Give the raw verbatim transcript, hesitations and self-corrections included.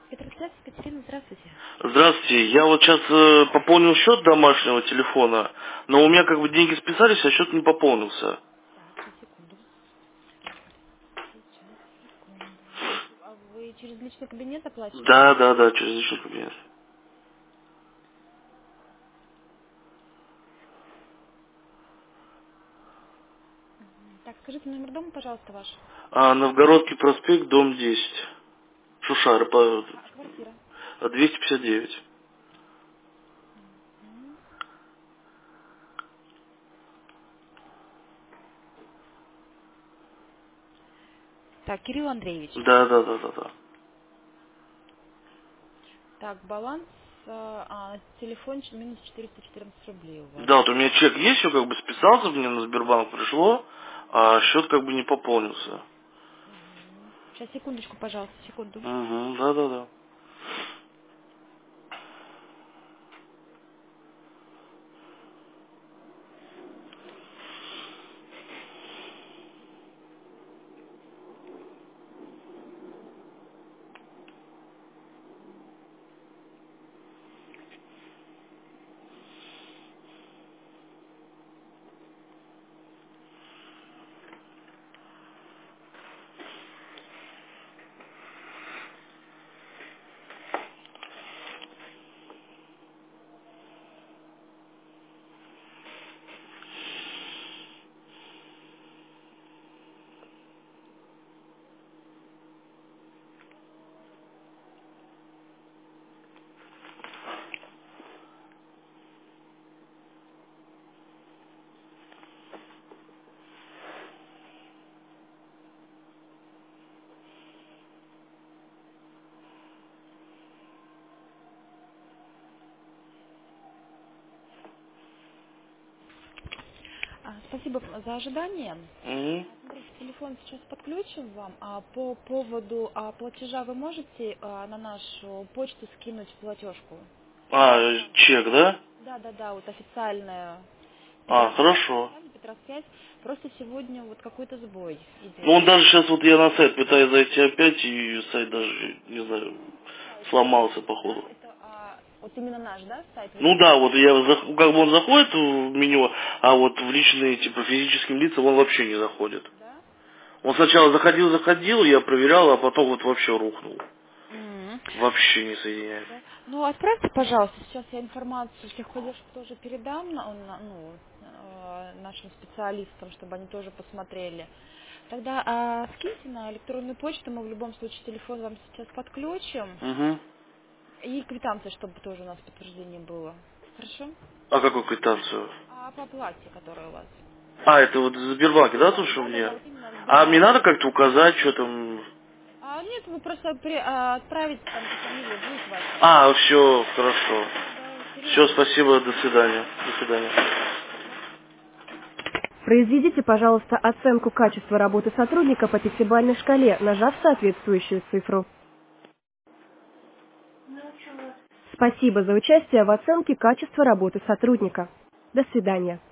Петросвязь, Екатерина, здравствуйте. Здравствуйте. Я вот сейчас э, пополнил счет домашнего телефона, но у меня как бы деньги списались, а счет не пополнился. Так, сейчас, секунду. Сейчас, секунду. А вы через личный кабинет оплачивали? Да, да, да, через личный кабинет. Так, скажите номер дома, пожалуйста, ваш. А, Новгородский проспект, дом десять. Шушары, по А, квартира. двести пятьдесят девять. М. Так, Кирилл Андреевич. Да, да, да, да, да. Так, баланс, а, а, телефон ч- минус четыреста четырнадцать рублей у вас. Да, вот у меня чек есть, все как бы списался, мне на Сбербанк пришло, а счет как бы не пополнился. Мгм. Сейчас, секундочку, пожалуйста, секунду. Угу, да, да, да. А, спасибо за ожидание. Угу. А, смотрите, телефон сейчас подключим вам. А по поводу а, платежа вы можете а, на нашу почту скинуть платежку? А, чек, да? Да, да, да, вот официальная А, Петросвязь, хорошо. компания Петросвязь. Просто сегодня вот какой-то сбой Ну, идет. он даже сейчас вот я на сайт пытаюсь зайти опять, и сайт даже, не знаю, Сайт ваш, сломался, да? походу. Это а, вот именно наш, да, сайт вы Ну имеете? да, вот я зах- как бы он заходит в меню, а вот в личные, типа, физическим лицам он вообще не заходит. Да? Он сначала заходил, заходил, я проверял, а потом вот вообще рухнул. М. Вообще не соединяет. Да. Ну, отправьте, пожалуйста, сейчас я информацию всех поддержек тоже передам на- на- ну, э, нашим специалистам, чтобы они тоже посмотрели. Тогда а, скиньте на электронную почту, мы в любом случае телефон вам сейчас подключим. Угу. И квитанция, чтобы тоже у нас подтверждение было. Хорошо? А какую квитанцию? А по оплате, которая у вас? А, это вот в Сбербанке, да, то, что Да, да, мне? да, вот именно в А мне Сбербанке. надо как-то указать, что там... А нет, вы просто при- а, отправите, там фамилия будет ваша. А, все, хорошо. Да, да, Кирилл Все, Андреевич. спасибо, до свидания. До свидания. Да. Произведите, пожалуйста, оценку качества работы сотрудника по пятибалльной шкале, нажав соответствующую цифру. Спасибо за участие в оценке качества работы сотрудника. До свидания.